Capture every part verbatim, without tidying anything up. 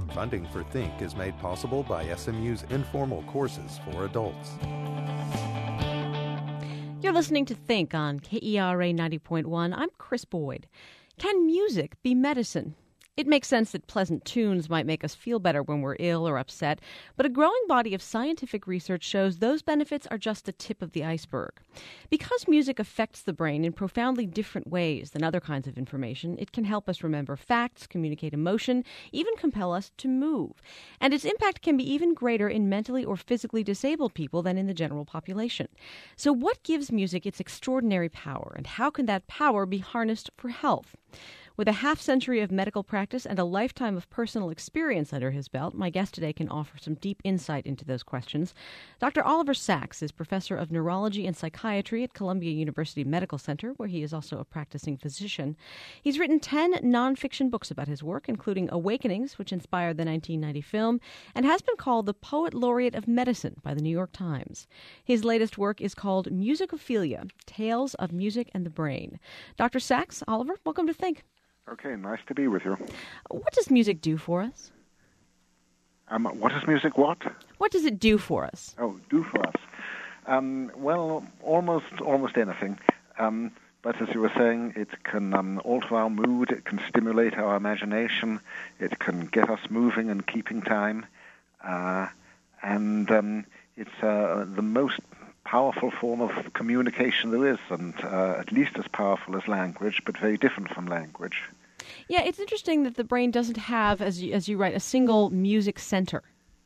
Funding for Think is made possible by S M U's informal courses for adults. You're listening to Think on K E R A ninety point one. I'm Chris Boyd. Can music be medicine? It makes sense that pleasant tunes might make us feel better when we're ill or upset, but a growing body of scientific research shows those benefits are just the tip of the iceberg. Because music affects the brain in profoundly different ways than other kinds of information, it can help us remember facts, communicate emotion, even compel us to move. And its impact can be even greater in mentally or physically disabled people than in the general population. So what gives music its extraordinary power, and how can that power be harnessed for health? With a half-century of medical practice and a lifetime of personal experience under his belt, my guest today can offer some deep insight into those questions. Doctor Oliver Sacks is professor of neurology and psychiatry at Columbia University Medical Center, where he is also a practicing physician. He's written ten nonfiction books about his work, including Awakenings, which inspired the nineteen ninety film, and has been called the Poet Laureate of Medicine by the New York Times. His latest work is called Musicophilia, Tales of Music and the Brain. Doctor Sacks, Oliver, welcome to Think. Okay, nice to be with you. What does music do for us? Um, what is music what? What does it do for us? Oh, do for us. Um, well, almost almost anything. Um, but as you were saying, it can um, alter our mood, it can stimulate our imagination, it can get us moving and keeping time. Uh, and um, it's uh, the most powerful form of communication there is, and uh, at least as powerful as language, but very different from language. Yeah, it's interesting that the brain doesn't have, as you, as you write, a single music center.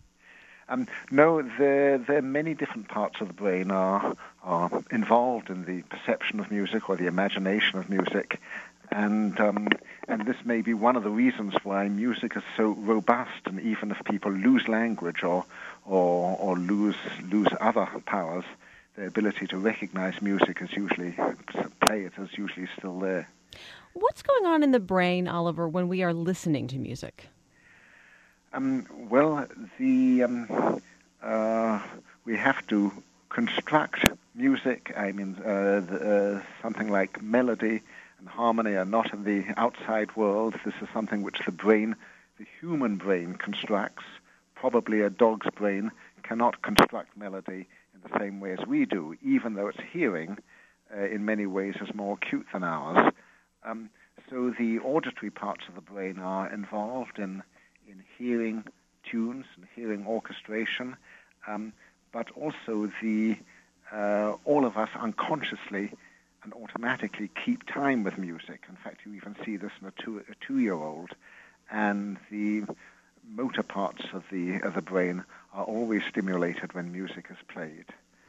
Um, no, there, there are many different parts of the brain are, are involved in the perception of music or the imagination of music, and um, and this may be one of the reasons why music is so robust. And even if people lose language or or, or lose lose other powers, the ability to recognize music is usually, play it is usually still there. What's going on in the brain, Oliver, when we are listening to music? Um, well, the um, uh, we have to construct music. I mean, uh, the, uh, something like melody and harmony are not in the outside world. This is something which the brain, the human brain, constructs. Probably a dog's brain cannot construct melody in the same way as we do, even though its hearing, uh, in many ways, is more acute than ours. Um, so the auditory parts of the brain are involved in in hearing tunes and hearing orchestration, um, but also the uh, all of us unconsciously and automatically keep time with music. In fact, you even see this in a, two, a two-year-old, and the motor parts of the of the brain are always stimulated when music is played.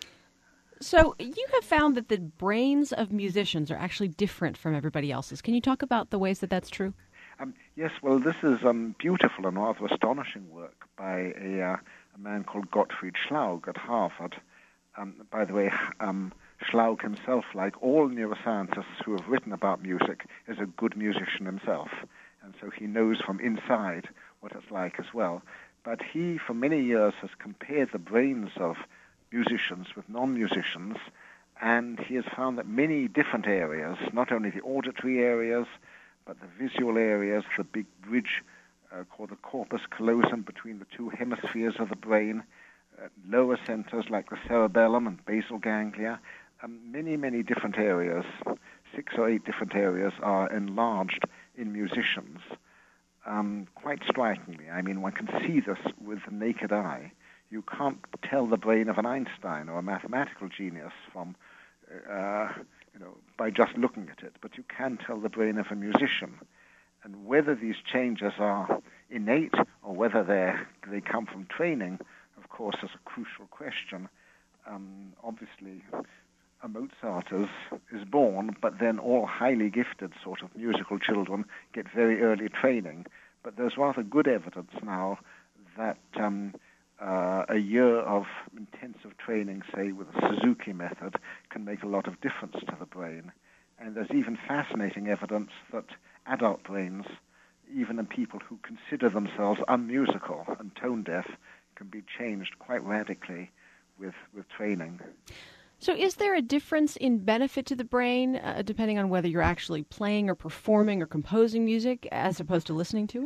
So you have found that the brains of musicians are actually different from everybody else's. Can you talk about the ways that that's true? Um, yes, well, this is um, beautiful and rather astonishing work by a, uh, a man called Gottfried Schlaug at Harvard. Um, by the way, um, Schlaug himself, like all neuroscientists who have written about music, is a good musician himself. And so he knows from inside what it's like as well. But he, for many years, has compared the brains of musicians with non-musicians, and he has found that many different areas, not only the auditory areas, but the visual areas, the big bridge uh, called the corpus callosum between the two hemispheres of the brain, uh, lower centers like the cerebellum and basal ganglia, um, many, many different areas, six or eight different areas are enlarged in musicians. Um, quite strikingly. I mean, one can see this with the naked eye. You can't tell the brain of an Einstein or a mathematical genius from, uh, you know, by just looking at it, but you can tell the brain of a musician. And whether these changes are innate or whether they they come from training, of course, is a crucial question. Um, obviously, a Mozart is, is born, but then all highly gifted sort of musical children get very early training. But there's rather good evidence now that um, uh, a year of intensive training, say with the Suzuki method, can make a lot of difference to the brain. And there's even fascinating evidence that adult brains, even in people who consider themselves unmusical and tone deaf, can be changed quite radically with, with training. So is there a difference in benefit to the brain, uh, depending on whether you're actually playing or performing or composing music, as opposed to listening to it?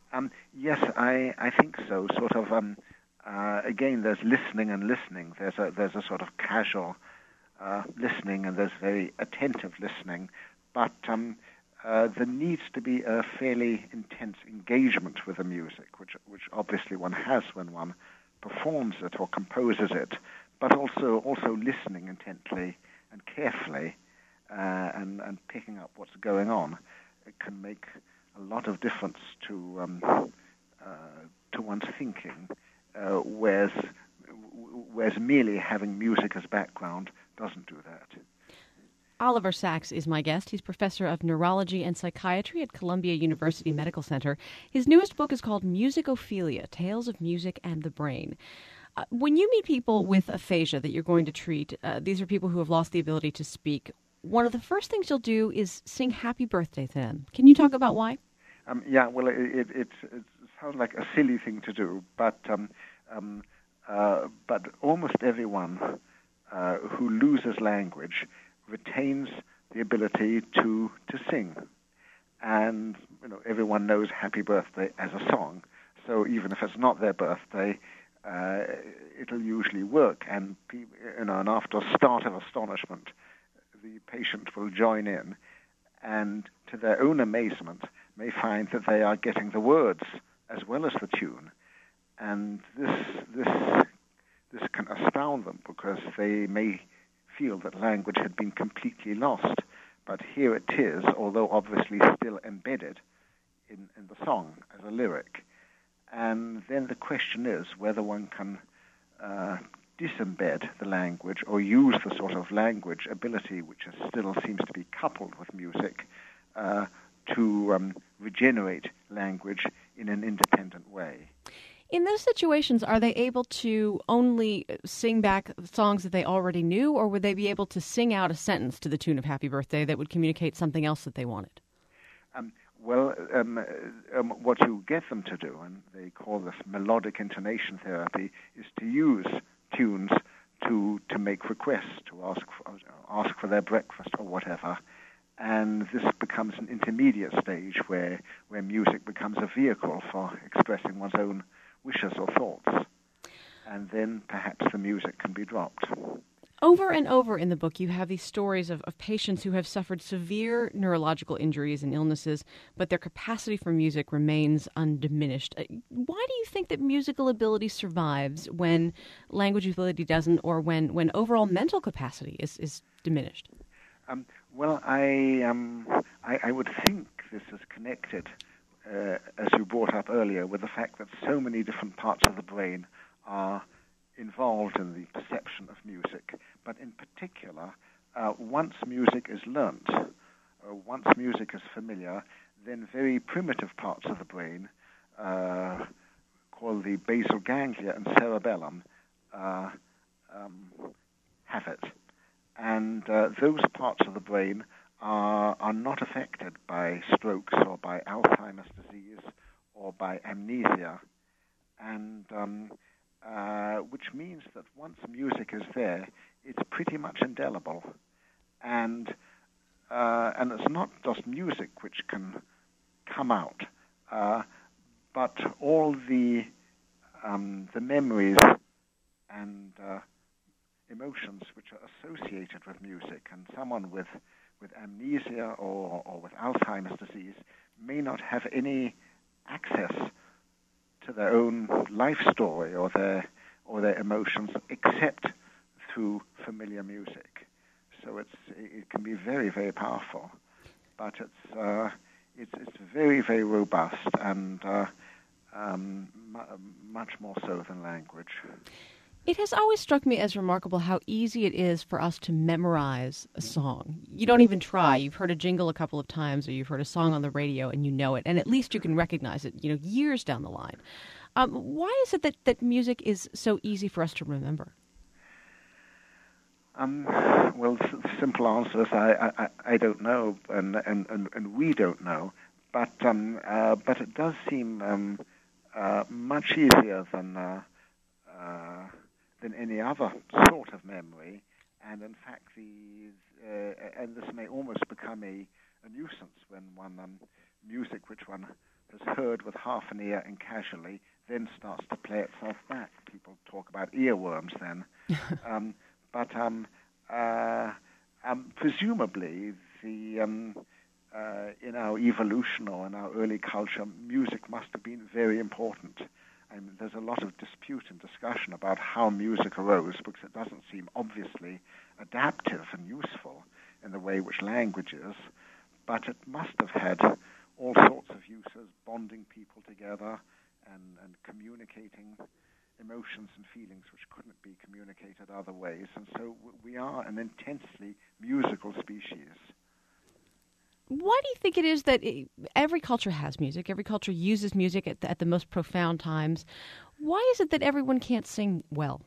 Um, yes, I, I think so. Sort of. Um, uh, again, there's listening and listening. There's a there's a sort of casual uh, listening, and there's very attentive listening. But um, uh, there needs to be a fairly intense engagement with the music, which which obviously one has when one performs it or composes it. But also also listening intently and carefully, uh, and and picking up what's going on. It can make a lot of difference to um, uh, to one's thinking, uh, whereas whereas merely having music as background doesn't do that. Oliver Sacks is my guest. He's professor of neurology and psychiatry at Columbia University Medical Center. His newest book is called Musicophilia: Tales of Music and the Brain. Uh, when you meet people with aphasia that you're going to treat, uh, these are people who have lost the ability to speak. One of the first things you'll do is sing happy birthday to them. Can you talk about why? Um, yeah, well, it, it, it, it sounds like a silly thing to do, but um, um, uh, but almost everyone uh, who loses language retains the ability to to sing, and you know everyone knows "Happy Birthday" as a song. So even if it's not their birthday, uh, it'll usually work. And you know, and after a start of astonishment, the patient will join in, and to their own amazement, may find that they are getting the words as well as the tune, and this this this can astound them because they may feel that language had been completely lost, but here it is, although obviously still embedded in, in the song as a lyric. And then the question is whether one can uh, disembed the language or use the sort of language ability which is still seems to be coupled with music uh, to um, regenerate language in an independent way. In those situations, are they able to only sing back songs that they already knew, or would they be able to sing out a sentence to the tune of Happy Birthday that would communicate something else that they wanted? Um, well, um, um, what you get them to do, and they call this melodic intonation therapy, is to use tunes to to make requests, to ask for, ask for their breakfast or whatever. And this becomes an intermediate stage where, where music becomes a vehicle for expressing one's own wishes or thoughts. And then perhaps the music can be dropped. Over and over in the book, you have these stories of, of patients who have suffered severe neurological injuries and illnesses, but their capacity for music remains undiminished. Why do you think that musical ability survives when language ability doesn't, or when, when overall mental capacity is, is diminished? Um, well, I, um, I I would think this is connected, uh, as you brought up earlier, with the fact that so many different parts of the brain are involved in the perception of music. But in particular, uh, once music is learnt, uh, once music is familiar, then very primitive parts of the brain, uh, called the basal ganglia and cerebellum, uh, um, have it. And uh, those parts of the brain are, are not affected by strokes or by Alzheimer's disease or by amnesia. And um, uh, which means that once music is there, it's pretty much indelible. And uh, and it's not just music which can come out, uh, but all the um, the memories and uh, emotions which are associated with music. And someone with with amnesia or, or with Alzheimer's disease may not have any access to their own life story or their or their emotions except through familiar music. So it's it can be very, very powerful, but it's uh, it's it's very, very robust and uh, um, m- much more so than language. It has always struck me as remarkable how easy it is for us to memorize a song. You don't even try. You've heard a jingle a couple of times, or you've heard a song on the radio and you know it, and at least you can recognize it, you know, years down the line. Um, why is it that, that music is so easy for us to remember? Um, well, the simple answer is I, I, I don't know, and, and, and, and we don't know, but um, uh, but it does seem um, uh, much easier than uh, uh, than any other sort of memory, and in fact, the uh, and this may almost become a, a nuisance when one um, music which one has heard with half an ear and casually, then starts to play itself back. People talk about earworms then. um, but um, uh, um, presumably, the um, uh, in our evolution or in our early culture, music must have been very important. I mean, there's a lot of dispute and discussion about how music arose, because it doesn't seem obviously adaptive and useful in the way which language is, but it must have had all sorts of uses, bonding people together and, and communicating emotions and feelings which couldn't be communicated other ways. And so we are an intensely musical species. Why do you think it is that every culture has music, every culture uses music at the, at the most profound times? Why is it that everyone can't sing well?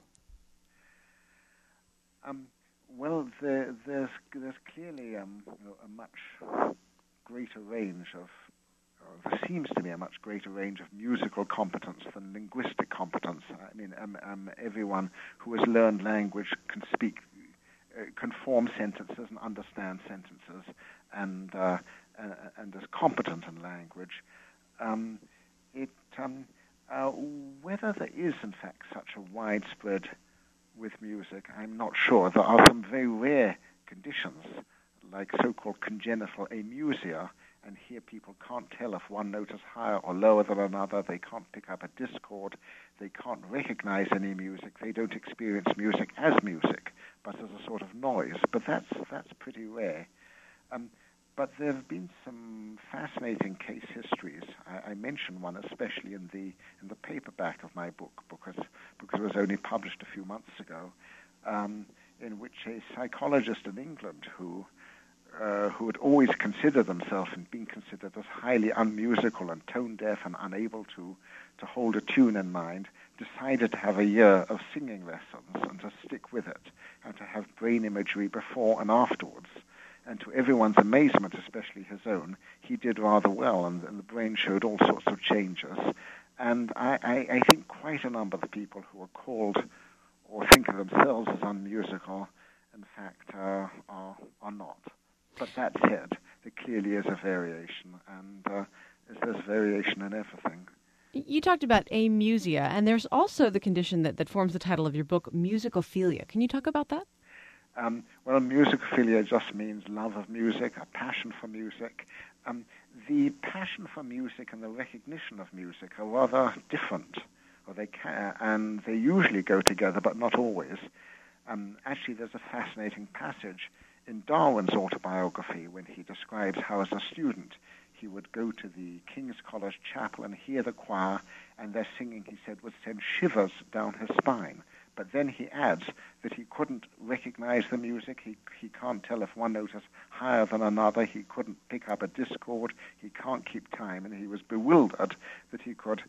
Um, well, there, there's there's clearly um, you know, a much greater range of, or there seems to be a much greater range of musical competence than linguistic competence. I mean, um, um, everyone who has learned language can speak, uh, can form sentences and understand sentences, and uh, uh, and is competent in language. Um, it um, uh, whether there is in fact such a widespread with music, I'm not sure. There are some very rare conditions, like so-called congenital amusia, and here people can't tell if one note is higher or lower than another. They can't pick up a discord. They can't recognize any music. They don't experience music as music, but as a sort of noise. But that's that's pretty rare. Um, but there have been some fascinating case histories. I, I mention one especially in the in the paperback of my book, because because it was only published a few months ago, um, in which a psychologist in England who uh, who had always considered themselves and been considered as highly unmusical and tone deaf and unable to to hold a tune in mind, decided to have a year of singing lessons and to stick with it and to have brain imagery before and afterwards. And to everyone's amazement, especially his own, he did rather well, and, and the brain showed all sorts of changes. And I, I, I think quite a number of the people who are called or think of themselves as unmusical, in fact, uh, are, are not. But that said, there clearly is a variation, and uh, there's variation in everything. You talked about amusia, and there's also the condition that, that forms the title of your book, musicophilia. Can you talk about that? Um, well, musicophilia just means love of music, a passion for music. Um, the passion for music and the recognition of music are rather different, or they can, and they usually go together, but not always. Um, actually, there's a fascinating passage in Darwin's autobiography when he describes how, as a student, he would go to the King's College Chapel and hear the choir, and their singing, he said, would send shivers down his spine. But then he adds that he couldn't recognize the music. He he can't tell if one note is higher than another. He couldn't pick up a discord. He can't keep time. And he was bewildered that he could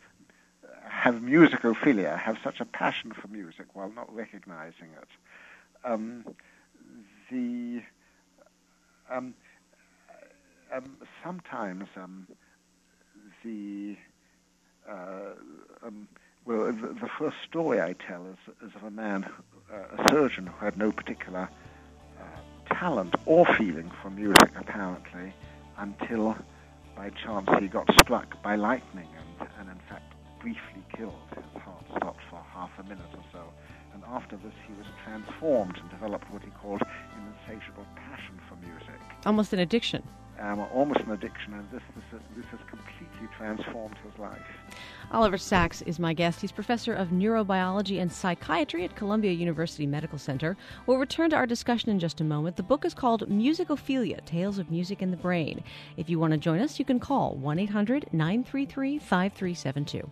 have musicophilia, have such a passion for music while not recognizing it. Um, the um, um, sometimes um, the uh, um, Well, the, the first story I tell is, is of a man, uh, a surgeon who had no particular uh, talent or feeling for music, apparently, until by chance he got struck by lightning and, and in fact, briefly killed. His heart stopped for half a minute or so. And after this, he was transformed and developed what he called an insatiable passion for music. Almost an addiction. Um, almost an addiction, and this, this, this has completely transformed his life. Oliver Sacks is my guest. He's professor of neurobiology and psychiatry at Columbia University Medical Center. We'll return to our discussion in just a moment. The book is called Musicophilia, Tales of Music in the Brain. If you want to join us, you can call one eight hundred nine three three five three seven two.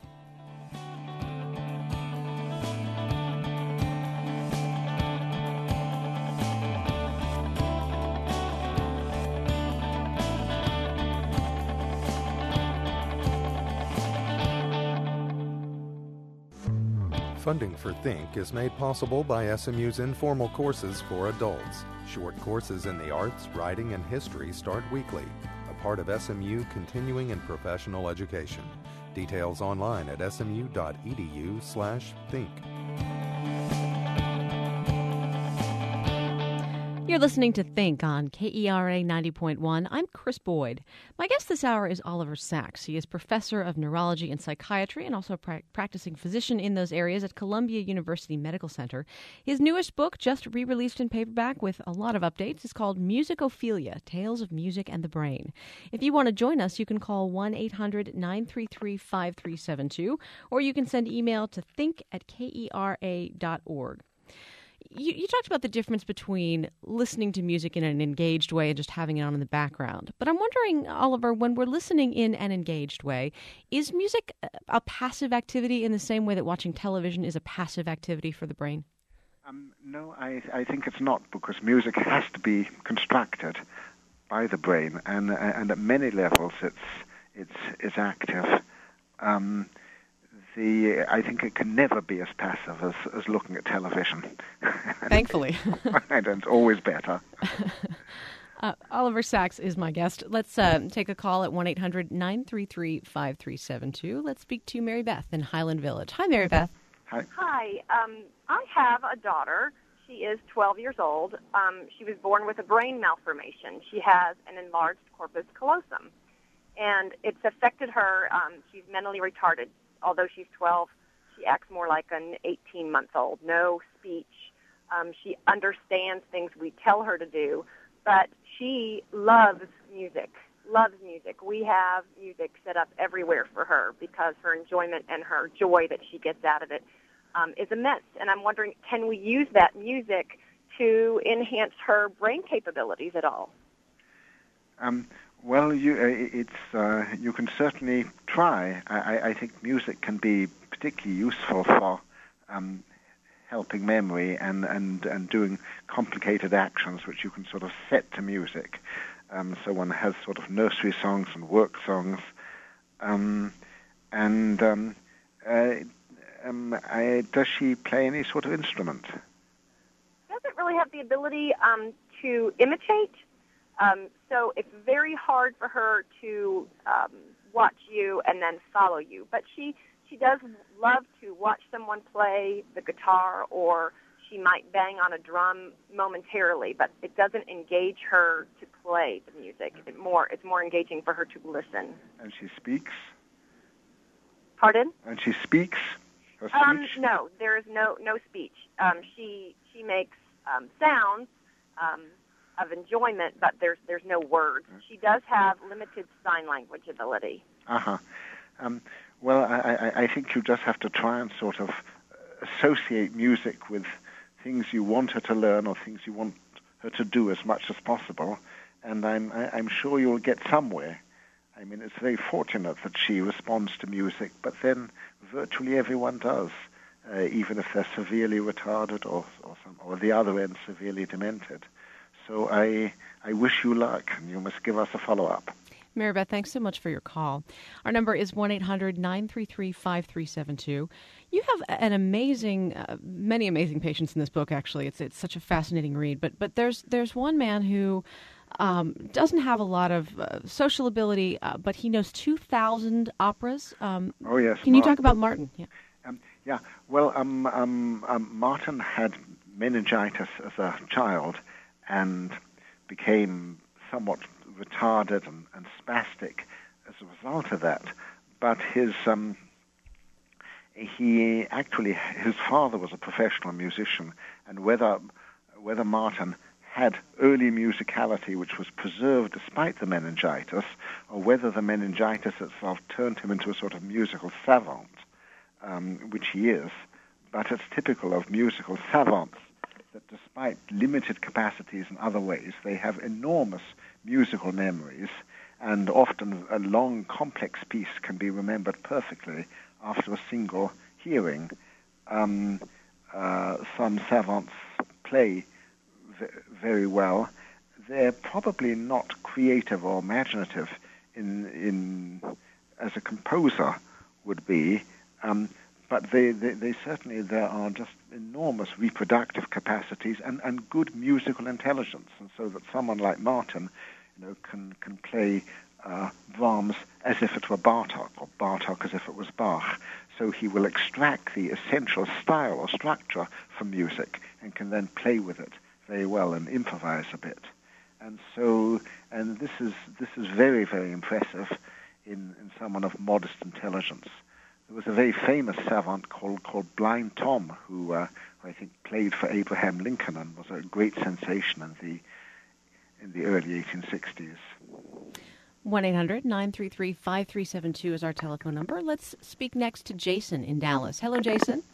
Funding for Think is made possible by S M U's informal courses for adults. Short courses in the arts, writing, and history start weekly, a part of S M U continuing and professional education. Details online at smu.edu slash think. You're listening to Think on K E R A ninety point one. I'm Chris Boyd. My guest this hour is Oliver Sacks. He is professor of neurology and psychiatry and also a pra- practicing physician in those areas at Columbia University Medical Center. His newest book, just re-released in paperback with a lot of updates, is called Musicophilia, Tales of Music and the Brain. If you want to join us, you can call one eight hundred nine three three five three seven two, or you can send email to think at kera dot org. You, you talked about the difference between listening to music in an engaged way and just having it on in the background. But I'm wondering, Oliver, when we're listening in an engaged way, is music a passive activity in the same way that watching television is a passive activity for the brain? Um, no, I, I think it's not, because music has to be constructed by the brain, and and at many levels it's it's it's active. Um, The, I think it can never be as passive as, as looking at television. Thankfully. And it's always better. uh, Oliver Sacks is my guest. Let's uh, take a call at one eight hundred nine three three five three seven two. Let's speak to Mary Beth in Highland Village. Hi, Mary Beth. Hi. Hi. Um, I have a daughter. She is twelve years old. Um, she was born with a brain malformation. She has an enlarged corpus callosum, and it's affected her. Um, she's mentally retarded. Although she's twelve, she acts more like an eighteen-month-old. No speech. Um, she understands things we tell her to do, but she loves music, loves music. We have music set up everywhere for her because her enjoyment and her joy that she gets out of it um, is immense. And I'm wondering, can we use that music to enhance her brain capabilities at all? Um, well, you, uh, it's uh, you can certainly try. I, I think music can be particularly useful for um, helping memory and, and, and doing complicated actions which you can sort of set to music. Um, so one has sort of nursery songs and work songs. Um, and um, uh, um, I, does she play any sort of instrument? She doesn't really have the ability um, to imitate. Um, so it's very hard for her to um, watch you and then follow you. But she, she does love to watch someone play the guitar, or she might bang on a drum momentarily, but it doesn't engage her to play the music. It more, it's more engaging for her to listen. And she speaks? Pardon? And she speaks? Her speech? Um, no, there is no, no speech. Um, she, she makes um, sounds um, of enjoyment, but there's there's no words. She does have limited sign language ability. Uh-huh. Um, well, I, I, I think you just have to try and sort of associate music with things you want her to learn or things you want her to do as much as possible, and I'm I, I'm sure you'll get somewhere. I mean, it's very fortunate that she responds to music, but then virtually everyone does, uh, even if they're severely retarded or or, some, or the other end severely demented. So I I wish you luck, and you must give us a follow-up. Mary Beth, thanks so much for your call. Our number is one eight hundred nine three three five three seven two. You have an amazing, uh, many amazing patients in this book, actually. It's it's such a fascinating read. But but there's there's one man who um, doesn't have a lot of uh, social ability, uh, but he knows two thousand operas. Um, oh, yes. Can you talk about Martin? Yeah. Um, yeah, well, um, um, um, Martin had meningitis as a child and became somewhat retarded and, and spastic as a result of that. But his um, he actually his father was a professional musician, and whether whether Martin had early musicality which was preserved despite the meningitis, or whether the meningitis itself turned him into a sort of musical savant, um, which he is. But it's typical of musical savants that despite limited capacities in other ways, they have enormous musical memories, and often a long, complex piece can be remembered perfectly after a single hearing. Um, uh, some savants play v- very well. They're probably not creative or imaginative in, in as a composer would be, um, but they, they, they certainly, there are just enormous reproductive capacities and, and good musical intelligence. And so that someone like Martin, you know, can, can play uh, Brahms as if it were Bartok, or Bartok as if it was Bach. So he will extract the essential style or structure from music and can then play with it very well and improvise a bit. And so, and this is this is very, very impressive in, in someone of modest intelligence. There was a very famous savant called called Blind Tom, who, uh, who I think played for Abraham Lincoln and was a great sensation in the in the early eighteen sixties. one eight hundred nine three three five three seven two is our telephone number. Let's speak next to Jason in Dallas. Hello, Jason.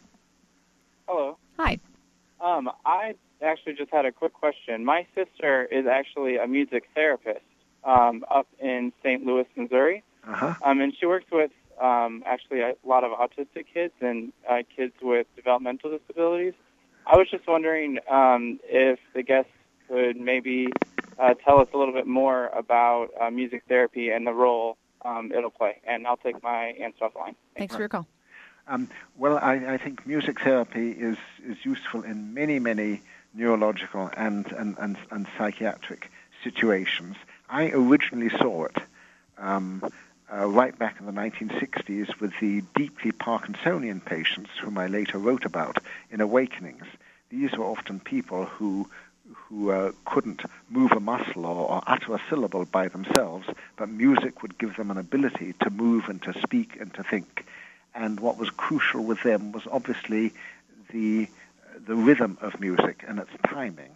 Hello. Hi. Um, I actually just had a quick question. My sister is actually a music therapist um, up in Saint Louis, Missouri. Uh-huh. Um, and she works with um, actually a lot of autistic kids and uh, kids with developmental disabilities. I was just wondering um, if the guests could maybe uh, tell us a little bit more about uh, music therapy and the role um, it'll play. And I'll take my answer offline. Thanks for your call. Um, well, I, I think music therapy is, is useful in many, many neurological and, and, and, and psychiatric situations. I originally saw it um, uh, right back in the nineteen sixties with the deeply Parkinsonian patients whom I later wrote about in Awakenings. These were often people who who uh, couldn't move a muscle or, or utter a syllable by themselves, but music would give them an ability to move and to speak and to think. And what was crucial with them was obviously the the rhythm of music and its timing.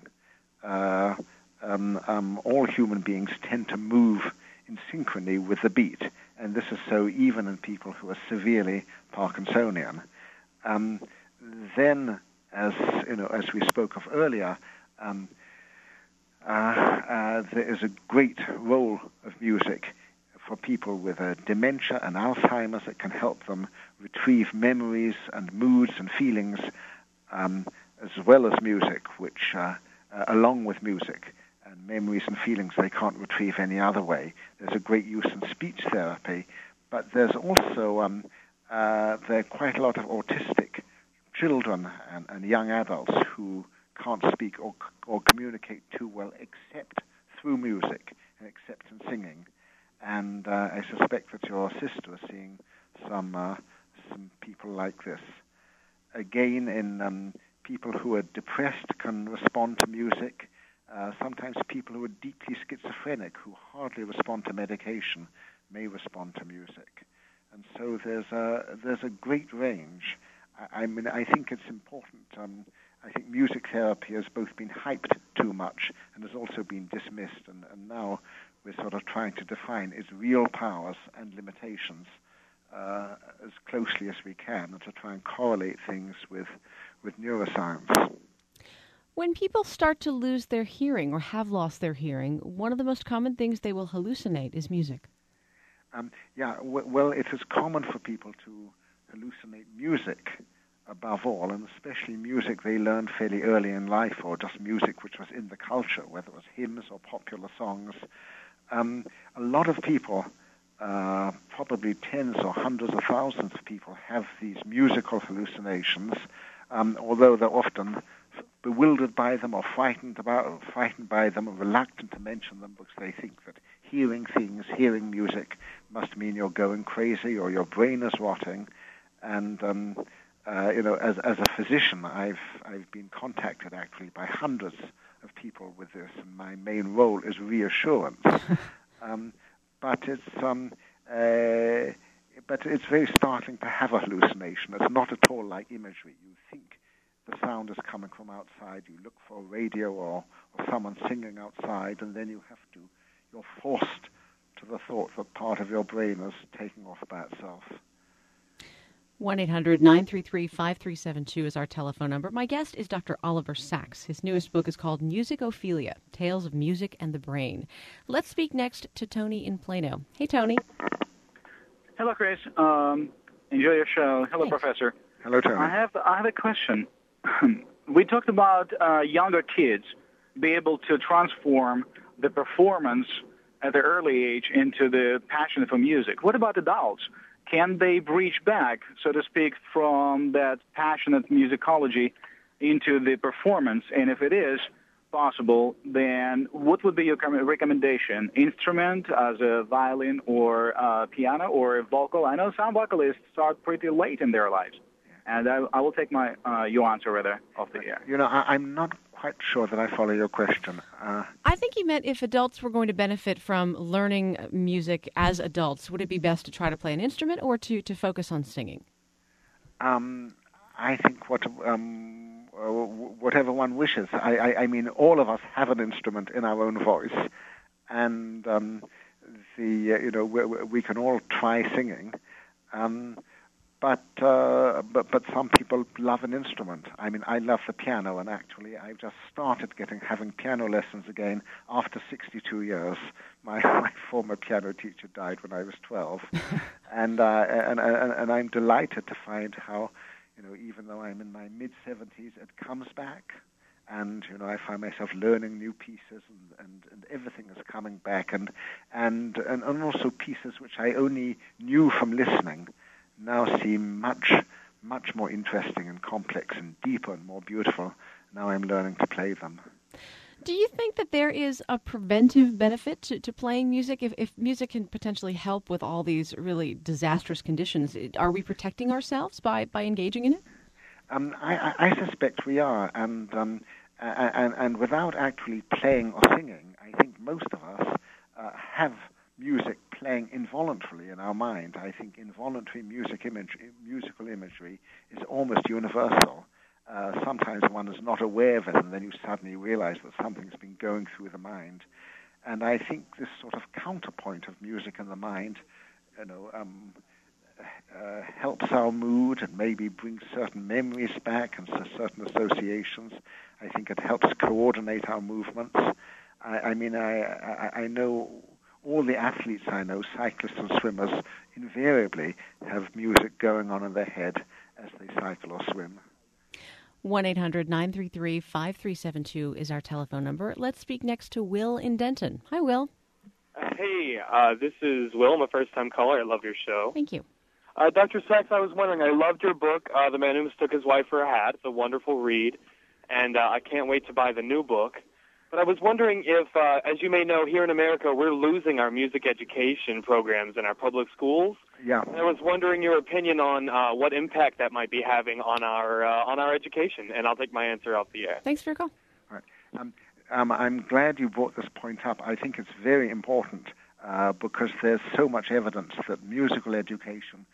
Uh, um, um, all human beings tend to move in synchrony with the beat, and this is so even in people who are severely Parkinsonian. Um, then, as you know, as we spoke of earlier, um, uh, uh, there is a great role of music for people with uh, dementia and Alzheimer's. It can help them retrieve memories and moods and feelings, um, as well as music, which, uh, uh, along with music and memories and feelings they can't retrieve any other way. There's a great use in speech therapy, but there's also um, uh, there are quite a lot of autistic children and, and young adults who can't speak or, or communicate too well except through music and except in singing. And uh, I suspect that your sister is seeing some uh, some people like this. Again, in um, people who are depressed can respond to music. Uh, sometimes people who are deeply schizophrenic, who hardly respond to medication, may respond to music. And so there's a there's a great range. I, I mean, I think it's important. Um, I think music therapy has both been hyped too much and has also been dismissed, and, and now we're sort of trying to define its real powers and limitations uh, as closely as we can, and to try and correlate things with, with neuroscience. When people start to lose their hearing or have lost their hearing, one of the most common things they will hallucinate is music. Um, yeah, w- well, it is common for people to hallucinate music above all, and especially music they learned fairly early in life, or just music which was in the culture, whether it was hymns or popular songs. Um, a lot of people, uh, probably tens or hundreds of thousands of people, have these musical hallucinations, um, although they're often bewildered by them or frightened about, frightened by them, or reluctant to mention them because they think that hearing things, hearing music, must mean you're going crazy or your brain is rotting. And um, uh, you know, as as a physician, I've I've been contacted actually by hundreds of people with this, and my main role is reassurance. um, but it's um, uh, but it's very startling to have a hallucination. It's not at all like imagery. You think the sound is coming from outside. You look for a radio or, or someone singing outside, and then you have to. You're forced to the thought that part of your brain is taking off by itself. one eight hundred nine three three five three seven two is our telephone number. My guest is Doctor Oliver Sacks. His newest book is called Musicophilia, Tales of Music and the Brain. Let's speak next to Tony in Plano. Hey, Tony. Hello, Chris. Um, enjoy your show. Hello, Thanks. Professor. Hello, Tony. I have I have a question. We talked about uh, younger kids be able to transform the performance at the early age into the passion for music. What about adults? Can they reach back, so to speak, from that passionate musicology into the performance? And if it is possible, then what would be your recommendation? Instrument, as a violin or uh, piano or a vocal? I know some vocalists start pretty late in their lives. And I, I will take my uh, your answer rather off the air. You know, I, I'm not quite sure that I follow your question. Uh, I think he meant if adults were going to benefit from learning music as adults, would it be best to try to play an instrument or to, to focus on singing? Um, I think what um, uh, whatever one wishes. I, I, I mean, all of us have an instrument in our own voice, and um, the uh, you know we, we can all try singing. Um, But, uh, but but some people love an instrument. I mean, I love the piano, and actually, I've just started getting having piano lessons again after sixty-two years. My my former piano teacher died when I was twelve, and, uh, and and and I'm delighted to find how, you know, even though I'm in my mid seventies, it comes back, and you know, I find myself learning new pieces, and, and, and everything is coming back, and and and and also pieces which I only knew from listening now seem much, much more interesting and complex and deeper and more beautiful. Now I'm learning to play them. Do you think that there is a preventive benefit to, to playing music? If, if music can potentially help with all these really disastrous conditions, are we protecting ourselves by, by engaging in it? Um, I, I, I suspect we are, and, um, and and without actually playing or singing, I think most of us uh, have music playing involuntarily in our mind. I think involuntary music image, musical imagery is almost universal. Uh, sometimes one is not aware of it, and then you suddenly realize that something's been going through the mind. And I think this sort of counterpoint of music in the mind, you know, um, uh, helps our mood and maybe brings certain memories back and certain associations. I think it helps coordinate our movements. I, I mean, I, I, I know all the athletes I know, cyclists and swimmers, invariably have music going on in their head as they cycle or swim. one eight hundred nine three three five three seven two is our telephone number. Let's speak next to Will in Denton. Hi, Will. Hey, uh, this is Will. I'm a first-time caller. I love your show. Thank you. Uh, Doctor Sachs, I was wondering, I loved your book, uh, The Man Who Mistook His Wife for a Hat. It's a wonderful read, and uh, I can't wait to buy the new book. But I was wondering if, uh, as you may know, here in America, we're losing our music education programs in our public schools. Yeah. And I was wondering your opinion on uh, what impact that might be having on our uh, on our education, and I'll take my answer off the air. Thanks for your call. All right. Um, um, I'm glad you brought this point up. I think it's very important uh, because there's so much evidence that musical education,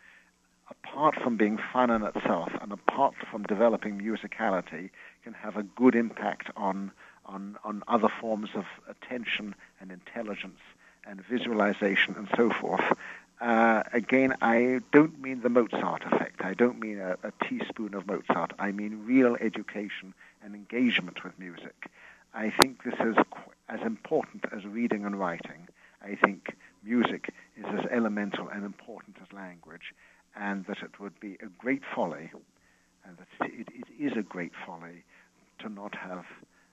apart from being fun in itself and apart from developing musicality, can have a good impact on On, on other forms of attention and intelligence and visualization and so forth. Uh, again, I don't mean the Mozart effect. I don't mean a, a teaspoon of Mozart. I mean real education and engagement with music. I think this is qu- as important as reading and writing. I think music is as elemental and important as language, and that it would be a great folly, and that it, it is a great folly to not have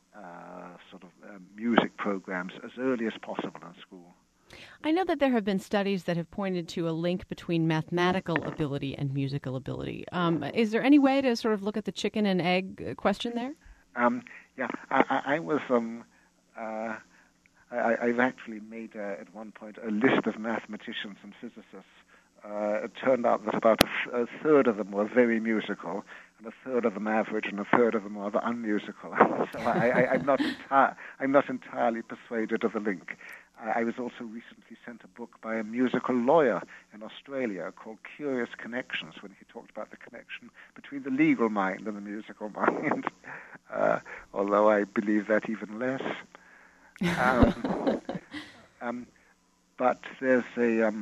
Uh, sort of uh, music programs as early as possible in school. I know that there have been studies that have pointed to a link between mathematical ability and musical ability. Um, is there any way to sort of look at the chicken and egg question there? Um, yeah, I, I, I was. Um, uh, I, I've actually made uh, at one point a list of mathematicians and physicists. Uh, it turned out that about a, th- a third of them were very musical, and a third of them average, and a third of them rather unmusical. So I, I, I'm not enti- I'm not entirely persuaded of the link. I, I was also recently sent a book by a musical lawyer in Australia called Curious Connections, when he talked about the connection between the legal mind and the musical mind, uh, although I believe that even less. Um, um, but there's a... Um,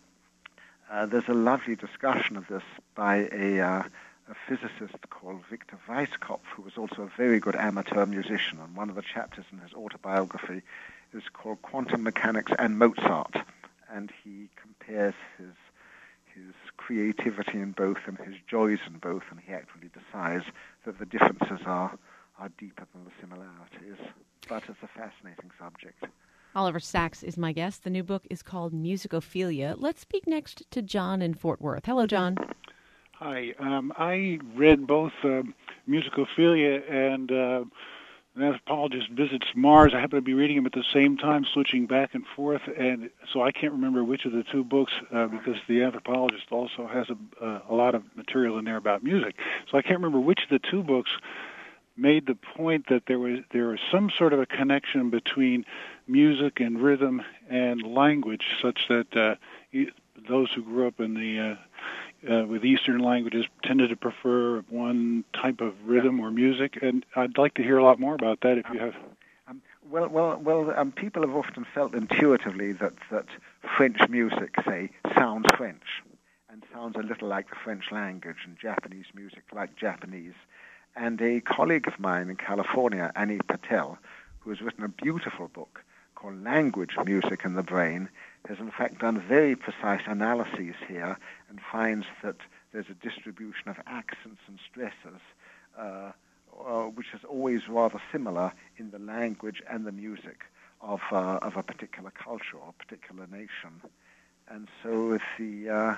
Uh, there's a lovely discussion of this by a, uh, a physicist called Victor Weisskopf, who was also a very good amateur musician, and one of the chapters in his autobiography is called Quantum Mechanics and Mozart, and he compares his his creativity in both and his joys in both, and he actually decides that the differences are, are deeper than the similarities. But it's a fascinating subject. Oliver Sacks is my guest. The new book is called Musicophilia. Let's speak next to John in Fort Worth. Hello, John. Hi. Um, I read both uh, Musicophilia and uh, An Anthropologist Visits Mars. I happen to be reading them at the same time, switching back and forth, and so I can't remember which of the two books uh, because The Anthropologist also has a, uh, a lot of material in there about music. So I can't remember which of the two books made the point that there was there was some sort of a connection between music and rhythm and language, such that uh, those who grew up in the uh, uh, with Eastern languages tended to prefer one type of rhythm or music. And I'd like to hear a lot more about that if you have. Um, well, well, well. Um, people have often felt intuitively that that French music, say, sounds French and sounds a little like the French language, and Japanese music like Japanese. And a colleague of mine in California, Annie Patel, who has written a beautiful book called Language, Music and the Brain, has in fact done very precise analyses here and finds that there's a distribution of accents and stresses, uh, uh, which is always rather similar in the language and the music of uh, of a particular culture or a particular nation. And so if the uh,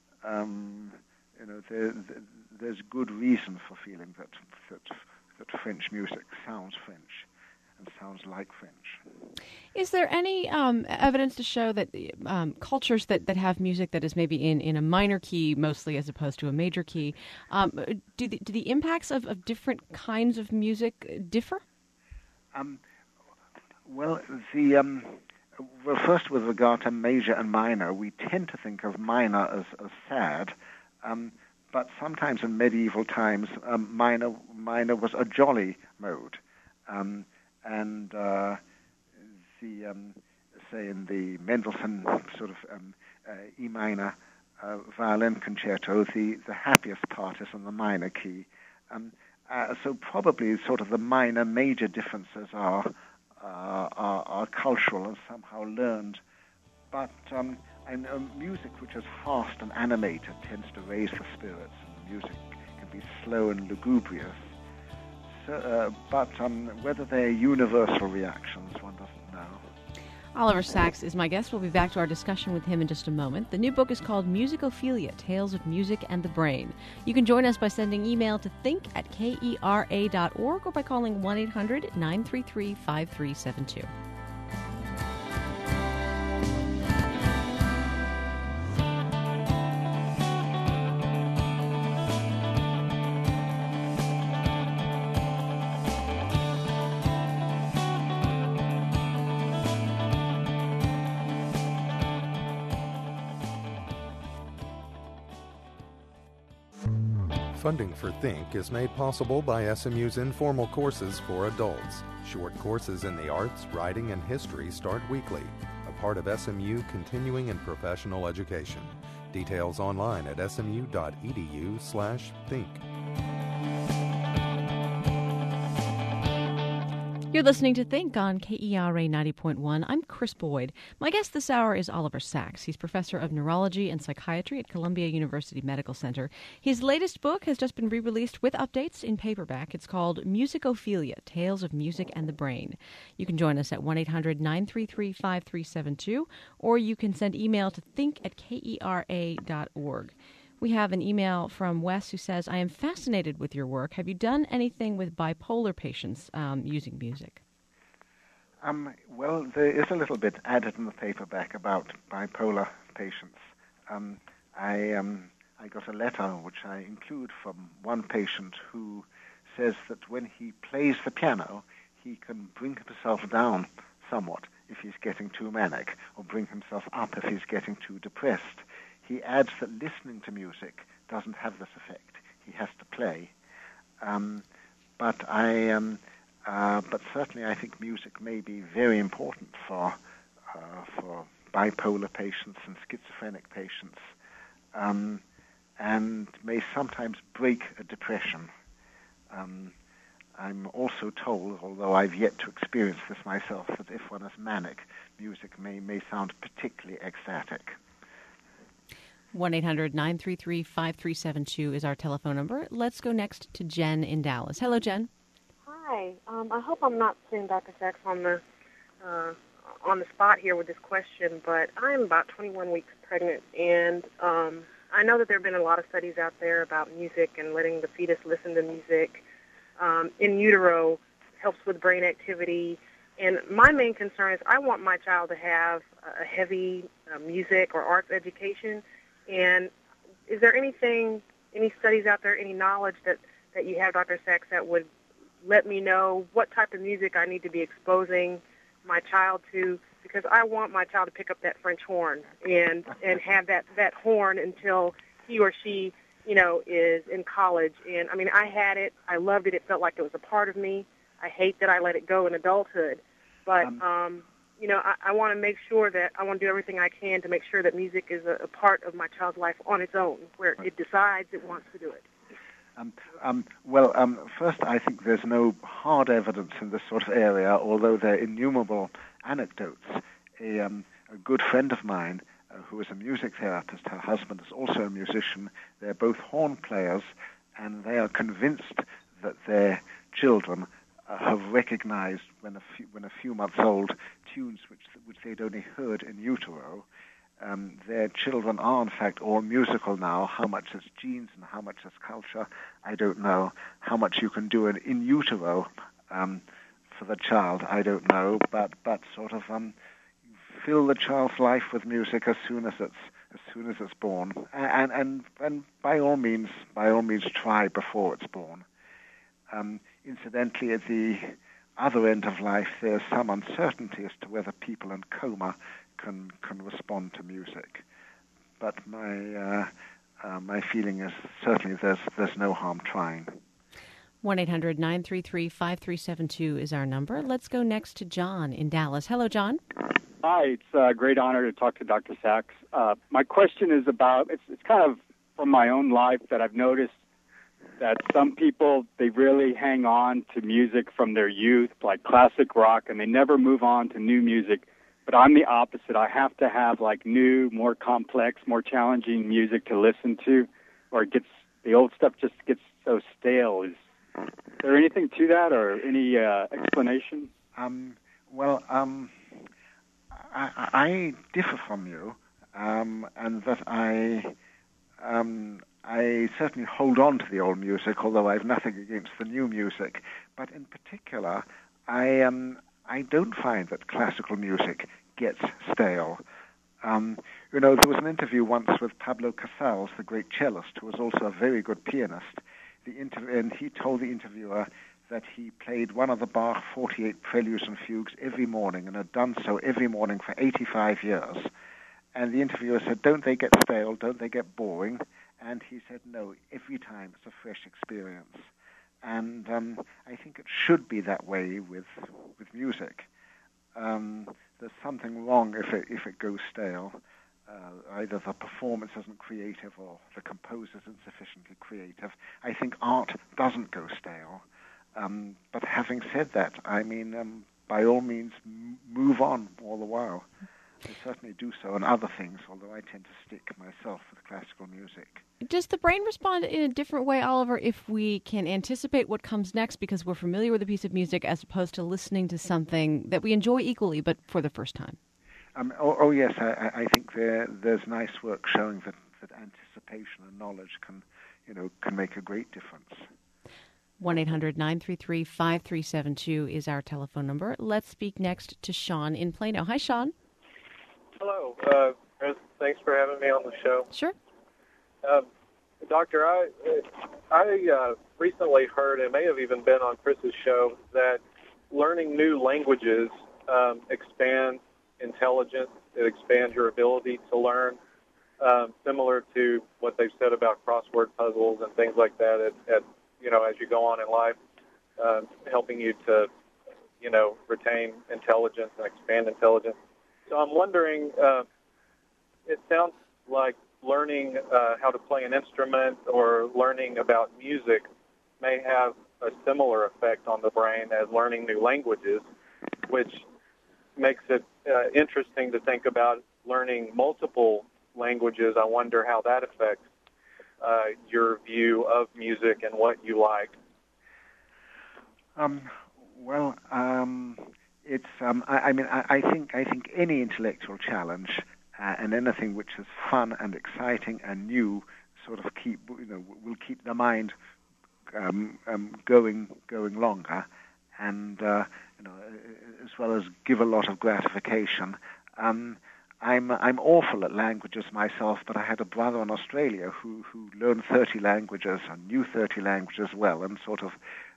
um, you know there, there's good reason for feeling that that that French music sounds French and sounds like French. Is there any um, evidence to show that um, cultures that, that have music that is maybe in, in a minor key mostly as opposed to a major key, um, do, the, do the impacts of, of different kinds of music differ? Um, well, the um, well, first with regard to major and minor, we tend to think of minor as, as sad, um, but sometimes in medieval times, um, minor minor was a jolly mode. Um, And uh, the um, say in the Mendelssohn sort of um, uh, E minor uh, violin concerto, the, the happiest part is in the minor key. Um, uh, so probably sort of the minor major differences are uh, are, are cultural and somehow learned. But um, and uh, music which is fast and animated tends to raise the spirits, and music can be slow and lugubrious. So, uh, but um, whether they're universal reactions, one doesn't know. Oliver Sacks is my guest. We'll be back to our discussion with him in just a moment. The new book is called Musicophilia, Tales of Music and the Brain. You can join us by sending email to think at kera dot org or by calling one eight hundred nine three three five three seven two. Funding for Think is made possible by S M U's informal courses for adults. Short courses in the arts, writing, and history start weekly, a part of S M U continuing and professional education. Details online at smu.edu slash think. You're listening to Think on K E R A ninety point one. I'm Chris Boyd. My guest this hour is Oliver Sacks. He's professor of neurology and psychiatry at Columbia University Medical Center. His latest book has just been re-released with updates in paperback. It's called Musicophilia, Tales of Music and the Brain. You can join us at one eight hundred nine three three five three seven two, or you can send email to think at kera dot org. We have an email from Wes who says, I am fascinated with your work. Have you done anything with bipolar patients um, using music? Um, well, there is a little bit added in the paperback about bipolar patients. Um, I, um, I got a letter which I include from one patient who says that when he plays the piano, he can bring himself down somewhat if he's getting too manic, or bring himself up if he's getting too depressed. He adds that listening to music doesn't have this effect. He has to play. Um, but I, um, uh, but certainly I think music may be very important for uh, for bipolar patients and schizophrenic patients, um, and may sometimes break a depression. Um, I'm also told, although I've yet to experience this myself, that if one is manic, music may, may sound particularly ecstatic. one eight hundred nine three three five three seven two is our telephone number. Let's go next to Jen in Dallas. Hello, Jen. Hi. Um, I hope I'm not putting Doctor Sacks on the uh, on the spot here with this question, but I'm about twenty-one weeks pregnant, and um, I know that there have been a lot of studies out there about music and letting the fetus listen to music. Um, in utero helps with brain activity. And my main concern is I want my child to have a heavy uh, music or arts education. And is there anything, any studies out there, any knowledge that, that you have, Doctor Sacks, that would let me know what type of music I need to be exposing my child to, because I want my child to pick up that French horn and and have that, that horn until he or she, you know, is in college. And, I mean, I had it. I loved it. It felt like it was a part of me. I hate that I let it go in adulthood. But, um, um, you know, I, I want to make sure that I want to do everything I can to make sure that music is a, a part of my child's life on its own, where it decides it wants to do it. Um, um, well, um, first, I think there's no hard evidence in this sort of area, although there are innumerable anecdotes. A, um, a good friend of mine, uh, who is a music therapist, her husband is also a musician. They're both horn players, and they are convinced that their children uh, have recognized, when a few, when a few months old, tunes which which they'd only heard in utero. Um, their children are, in fact, all musical now. How much is genes and how much is culture, I don't know. How much you can do it in utero um, for the child, I don't know. But but sort of um, fill the child's life with music as soon as it's as soon as it's born, and and and by all means, by all means, try before it's born. Um, incidentally, at the other end of life, there's some uncertainty as to whether people in coma can can respond to music, but my uh, uh, my feeling is certainly there's there's no harm trying. one eight hundred nine three three five three seven two is our number. Let's go next to John in Dallas. Hello, John. Hi, it's a great honor to talk to Doctor Sachs. Uh, my question is about, it's, it's kind of from my own life that I've noticed that some people, they really hang on to music from their youth, like classic rock, and they never move on to new music. But I'm the opposite. I have to have like new, more complex, more challenging music to listen to, or it gets, the old stuff just gets so stale. Is, is there anything to that, or any uh, explanation? Um, well, um, I, I differ from you, um, and that I, um, I certainly hold on to the old music, although I have nothing against the new music. But in particular, I um. I don't find that classical music gets stale. Um, you know, there was an interview once with Pablo Casals, the great cellist, who was also a very good pianist. The inter- and he told the interviewer that he played one of the Bach forty-eight preludes and fugues every morning, and had done so every morning for eighty-five years. And the interviewer said, "Don't they get stale? Don't they get boring?" And he said, "No, every time it's a fresh experience." And um, I think it should be that way with with music. Um, there's something wrong if it if it goes stale. Uh, either the performance isn't creative or the composer isn't sufficiently creative. I think art doesn't go stale. Um, but having said that, I mean, um, by all means, m- move on all the while. I certainly do so on other things, although I tend to stick myself with classical music. Does the brain respond in a different way, Oliver, if we can anticipate what comes next because we're familiar with a piece of music as opposed to listening to something that we enjoy equally but for the first time? Um, oh, oh, yes, I, I think there, there's nice work showing that, that anticipation and knowledge can, you know, can make a great difference. one eight hundred nine three three five three seven two is our telephone number. Let's speak next to Sean in Plano. Hi, Sean. Hello. Uh, Chris, thanks for having me on the show. Sure. Um, Doctor, I I uh, recently heard, and it may have even been on Chris's show, that learning new languages um, expands intelligence. It expands your ability to learn, um, similar to what they've said about crossword puzzles and things like that. At, at you know, as you go on in life, uh, helping you to, you know, retain intelligence and expand intelligence. So I'm wondering, uh, it sounds like learning uh, how to play an instrument or learning about music may have a similar effect on the brain as learning new languages, which makes it uh, interesting to think about learning multiple languages. I wonder how that affects uh, your view of music and what you like. Um, well, um, it's. Um, I, I mean, I, I think. I think any intellectual challenge uh, and anything which is fun and exciting and new, sort of keep. You know, will keep the mind um, um, going, going longer, and uh, you know, as well as give a lot of gratification. Um, I'm I'm awful at languages myself, but I had a brother in Australia who, who learned thirty languages and knew thirty languages well, and sort of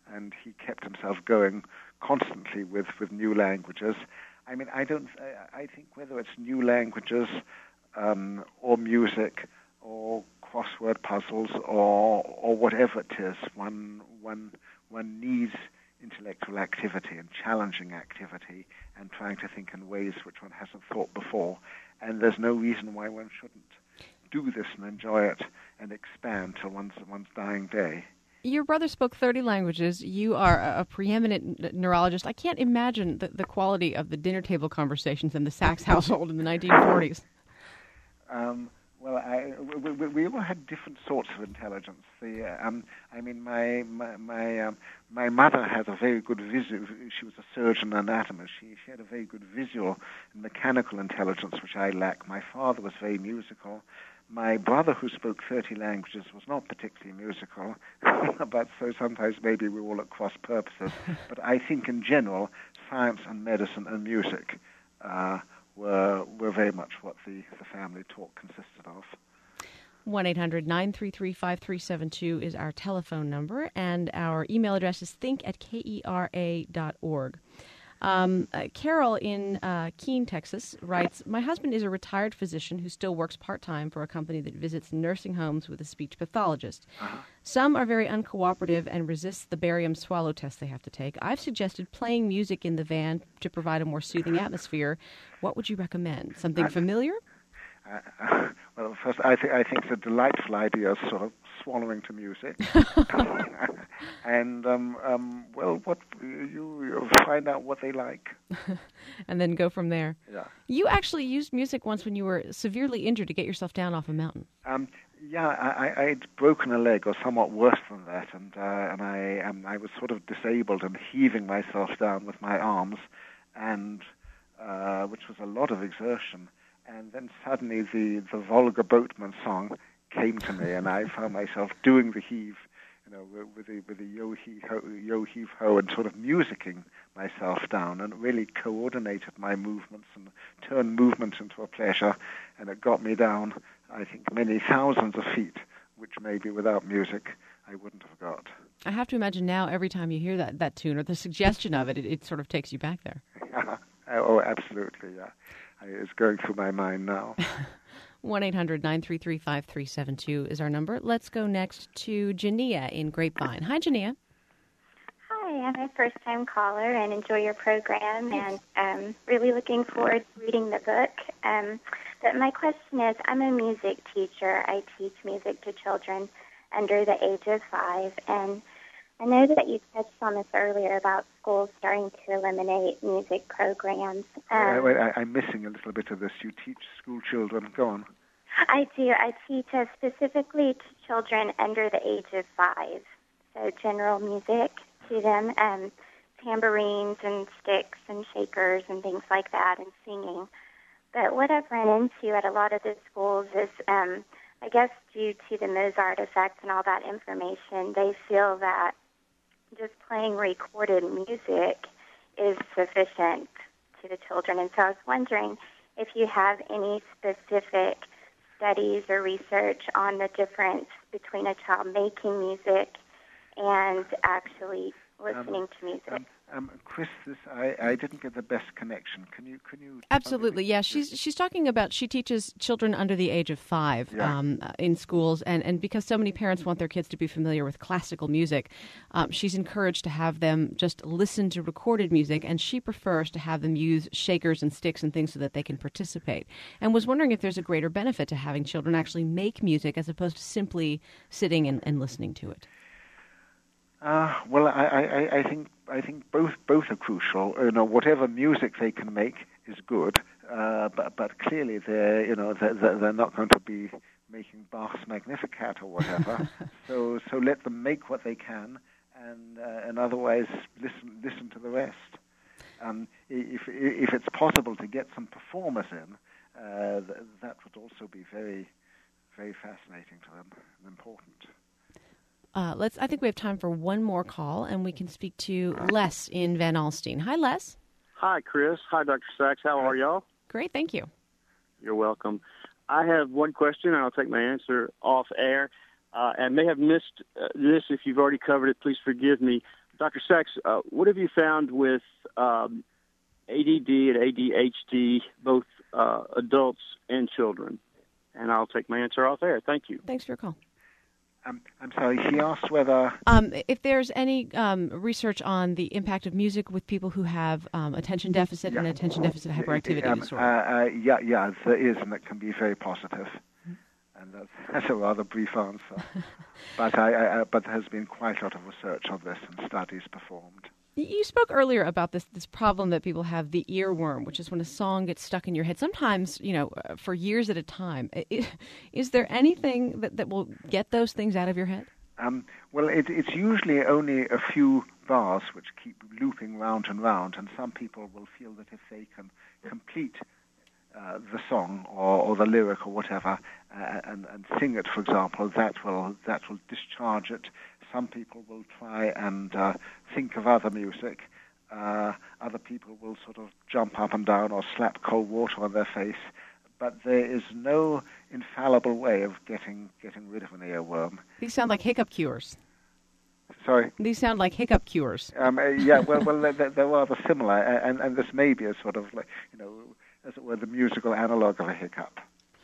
and he kept himself going constantly with, with new languages. I mean, I don't. I, I think whether it's new languages um, or music or crossword puzzles or or whatever it is, one one one needs intellectual activity and challenging activity and trying to think in ways which one hasn't thought before. And there's no reason why one shouldn't do this and enjoy it and expand till one's one's dying day. Your brother spoke thirty languages. You are a preeminent n- neurologist. I can't imagine the, the quality of the dinner table conversations in the Sachs household in the nineteen forties. Um, well, I, we, we, we all had different sorts of intelligence. The, uh, um, I mean, my my my, um, my mother had a very good visual. She was a surgeon anatomist. She she had a very good visual and mechanical intelligence, which I lack. My father was very musical. My brother, who spoke thirty languages, was not particularly musical, but so sometimes maybe we all at cross purposes. But I think in general, science and medicine and music uh, were were very much what the, the family talk consisted of. one eight hundred nine three three five three seven two is our telephone number, and our email address is think at kera dot org. Um, uh, Carol in uh, Keene, Texas, writes, my husband is a retired physician who still works part-time for a company that visits nursing homes with a speech pathologist. Uh-huh. Some are very uncooperative and resist the barium swallow test they have to take. I've suggested playing music in the van to provide a more soothing atmosphere. What would you recommend? Something familiar? Uh, uh, well, first, I, th- I think it's a delightful idea of sort of swallowing to music. and, um, um, well, what you, you find out what they like. And then go from there. Yeah. You actually used music once when you were severely injured to get yourself down off a mountain. Um, yeah, I, I'd broken a leg, or somewhat worse than that, and uh, and I um, I was sort of disabled and heaving myself down with my arms, and uh, which was a lot of exertion. And then suddenly the, the Volga Boatman song came to me, and I found myself doing the heave, you know, with the with the yo heave ho, yo heave ho, and sort of musicking myself down, and it really coordinated my movements and turned movement into a pleasure, and it got me down, I think, many thousands of feet, which maybe without music I wouldn't have got. I have to imagine now every time you hear that, that tune or the suggestion of it, it, it sort of takes you back there. Oh, absolutely, yeah. It's going through my mind now. one eight hundred nine three three five three seven two is our number. Let's go next to Jania in Grapevine. Hi, Jania. Hi, I'm a first-time caller and enjoy your program, and um, really looking forward to reading the book. Um, but my question is, I'm a music teacher. I teach music to children under the age of five, and I know that you touched on this earlier about schools starting to eliminate music programs. Um, wait, wait, I, I'm missing a little bit of this. You teach school children. Go on. I do. I teach uh, specifically to children under the age of five. So general music to them, um, tambourines and sticks and shakers and things like that, and singing. But what I've run into at a lot of the schools is, um, I guess due to the Mozart effect and all that information, they feel that just playing recorded music is sufficient to the children. And so I was wondering if you have any specific studies or research on the difference between a child making music and actually listening um, to music. Um, um, Chris, this, I, I didn't get the best connection. Can you can you? Absolutely, yeah. She's she's talking about she teaches children under the age of five yeah. um, in schools, and, and because so many parents want their kids to be familiar with classical music, um, she's encouraged to have them just listen to recorded music, and she prefers to have them use shakers and sticks and things so that they can participate. And was wondering if there's a greater benefit to having children actually make music as opposed to simply sitting and, and listening to it. Uh, well, I, I, I think I think both both are crucial. You know, whatever music they can make is good, uh, but but clearly they're you know they're, they're not going to be making Bach's Magnificat or whatever. so so let them make what they can, and uh, and otherwise listen listen to the rest. Um, if if it's possible to get some performers in, uh, th- that would also be very very fascinating to them and important. Uh, let's. I think we have time for one more call, and we can speak to Les in Van Alstyne. Hi, Les. Hi, Chris. Hi, Doctor Sachs. How are y'all? Great, thank you. You're welcome. I have one question, and I'll take my answer off air. Uh, and may have missed uh, this if you've already covered it. Please forgive me. Doctor Sachs, uh, what have you found with um, A D D and A D H D, both uh, adults and children? And I'll take my answer off air. Thank you. Thanks for your call. Um, I'm sorry, he asked whether... Um, if there's any um, research on the impact of music with people who have um, attention deficit yeah. and attention deficit hyperactivity um, disorder. Uh, uh, yeah, yeah, there is, and it can be very positive. Mm-hmm. And that's, that's a rather brief answer. but, I, I, but there has been quite a lot of research on this and studies performed. You spoke earlier about this this problem that people have, the earworm, which is when a song gets stuck in your head, sometimes, you know, for years at a time. Is there anything that, that will get those things out of your head? Um, well, it, it's usually only a few bars which keep looping round and round, and some people will feel that if they can complete uh, the song or, or the lyric or whatever uh, and, and sing it, for example, that will that will discharge it. Some people will try and uh, think of other music. Uh, other people will sort of jump up and down or slap cold water on their face. But there is no infallible way of getting getting rid of an earworm. These sound like hiccup cures. Sorry? These sound like hiccup cures. Um, uh, yeah, well, well, they're, they're rather similar, and, and this may be a sort of, like, you know, as it were, the musical analog of a hiccup.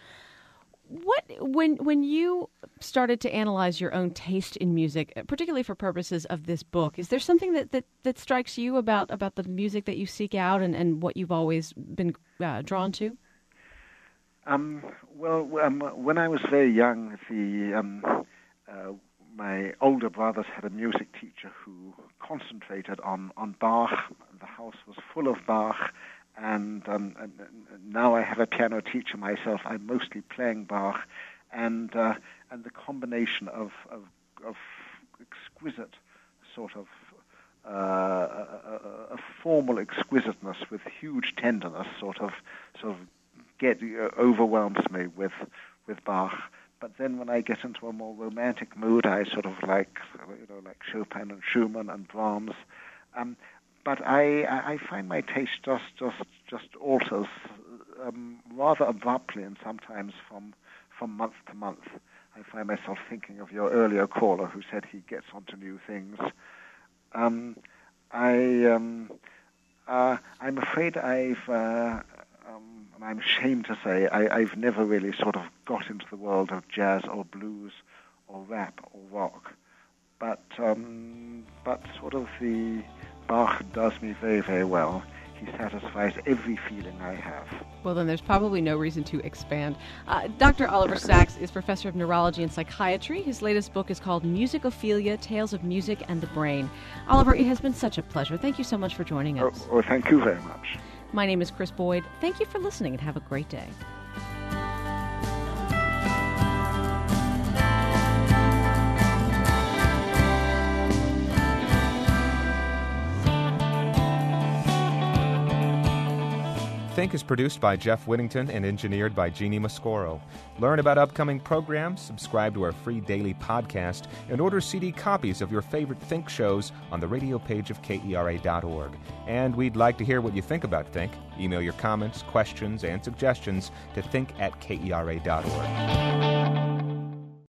What when when you started to analyze your own taste in music, particularly for purposes of this book, is there something that, that, that strikes you about, about the music that you seek out and, and what you've always been uh, drawn to? Um, well, um, when I was very young, the um, uh, my older brothers had a music teacher who concentrated on, on Bach. The house was full of Bach. And, um, and now I have a piano teacher myself. I'm mostly playing Bach, and uh, and the combination of, of of exquisite sort of uh, a, a formal exquisiteness with huge tenderness sort of sort of get uh, overwhelms me with with Bach. But then when I get into a more romantic mood, I sort of like you know like Chopin and Schumann and Brahms. Um, But I, I find my taste just just just alters um, rather abruptly, and sometimes from from month to month. I find myself thinking of your earlier caller who said he gets onto new things. Um, I um, uh, I'm afraid I've uh, um, and I'm ashamed to say I, I've never really sort of got into the world of jazz or blues or rap or rock, but um, but sort of the Bach does me very, very well. He satisfies every feeling I have. Well, then there's probably no reason to expand. Uh, Doctor Oliver Sachs is professor of neurology and psychiatry. His latest book is called Musicophilia, Tales of Music and the Brain. Oliver, it has been such a pleasure. Thank you so much for joining us. Oh, oh, thank you very much. My name is Chris Boyd. Thank you for listening and have a great day. Think is produced by Jeff Whittington and engineered by Jeannie Mascoro. Learn about upcoming programs, subscribe to our free daily podcast, and order C D copies of your favorite Think shows on the radio page of K E R A dot org. And we'd like to hear what you think about Think. Email your comments, questions, and suggestions to think at K E R A dot org.